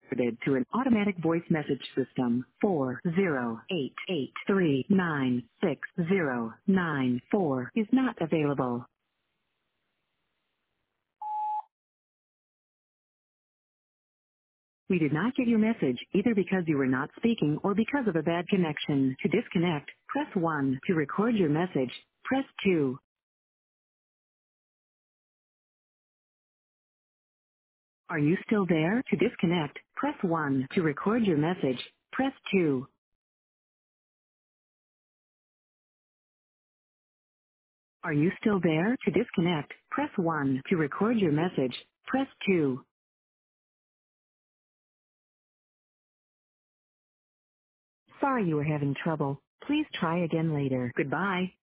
forwarded to an automatic voice message system. 40883960094 is not available. We did not get your message either because you were not speaking or because of a bad connection. To disconnect, press 1. To record your message, press 2. Are you still there? To disconnect, press 1. To record your message, press 2. Are you still there? To disconnect, press 1. To record your message, press 2. Sorry you were having trouble. Please try again later. Goodbye.